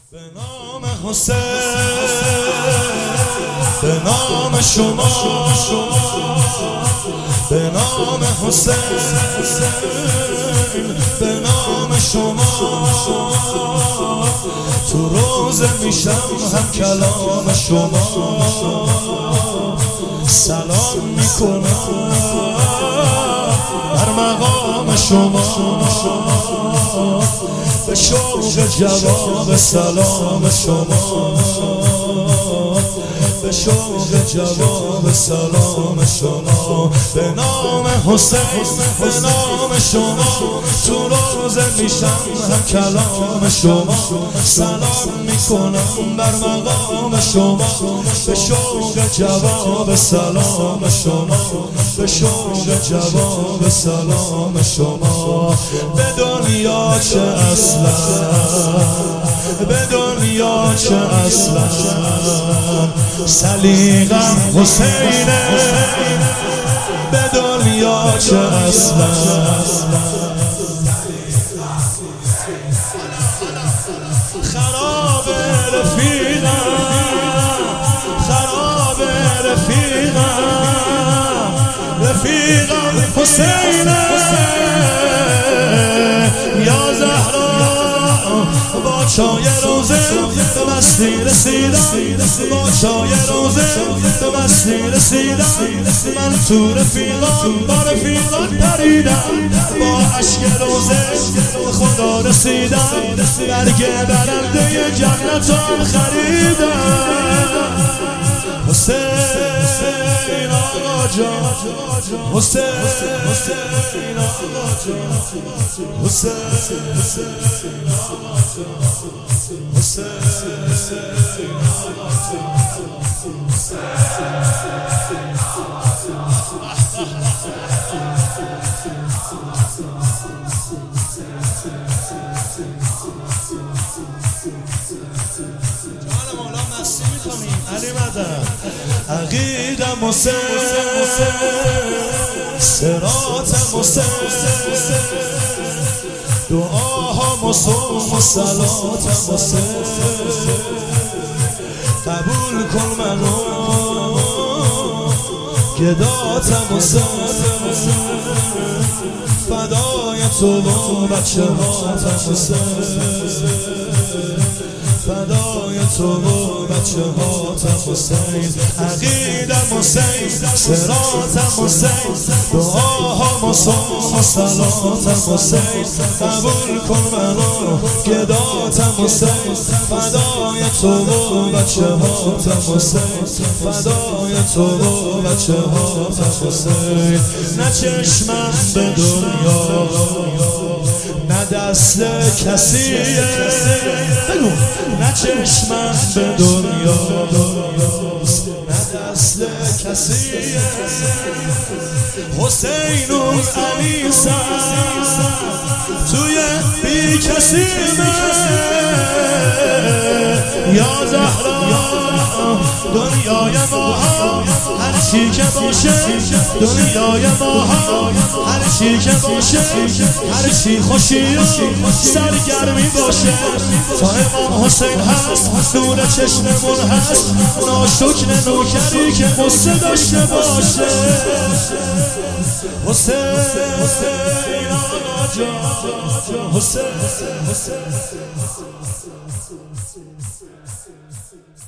به نام حسین، به نام شما، به نام حسین، به نام شما، تو روزه میشم هم کلام شما، سلام میکنم بر مقام شما، به شوق جواب سلام شما، به شوق جواب سلام شما، به نام حسین، به نام شما، تو روزه میشم هم کلام شما، سلام میکنم بر مقام شما، به شوق جواب سلام شما، به شوق جواب سلام شما. به دنیا چه اصلا، به دنیا چه اصلا، سلیقم حسینه، به دنیا چه اصلا، خراب رفیقم، خراب رفیقم، رفیقم حسینه، یا زهرا با چای روزه به مستی رسیدم، با چای روزه به مستی رسیدم، من تو رفیقان با رفیقان پریدم، با عشق روزه خدا رسیدم، برگ برنده جنتم خریدم. حسین آقا جان، حسین آقا جان، حسین آقا جان، حسین علی مدد عقیدم حسین، صراطم حسین، دعاها و صلاتم حسین، قبول کن منو گداتم حسین، فدای تو و بچه هاتم حسین، فدای تو و بچه هاتم حسین، عقیدم حسین، صراطم حسین، دعاها و صلاتم حسین، قبول کن منو گداتم حسین، فدای تو و بچه هاتم حسین، فدای تو و بچه هاتم حسین. نه چشمم به دنیا، نه دست کسیه، بگو نه چشمم به دنیا، نه دست کسیه، حسین و علی سر توی بی کسیمه، یا زهرا دنیای ما هر چی که باشه، دنیای ما هر چی که باشه، هر چی خوشی و سرگرمی باشه، تا امام حسین هست نور چشممون هست، ناشکر نوکری که قصه داشته باشه. حسین آقا جان، حسین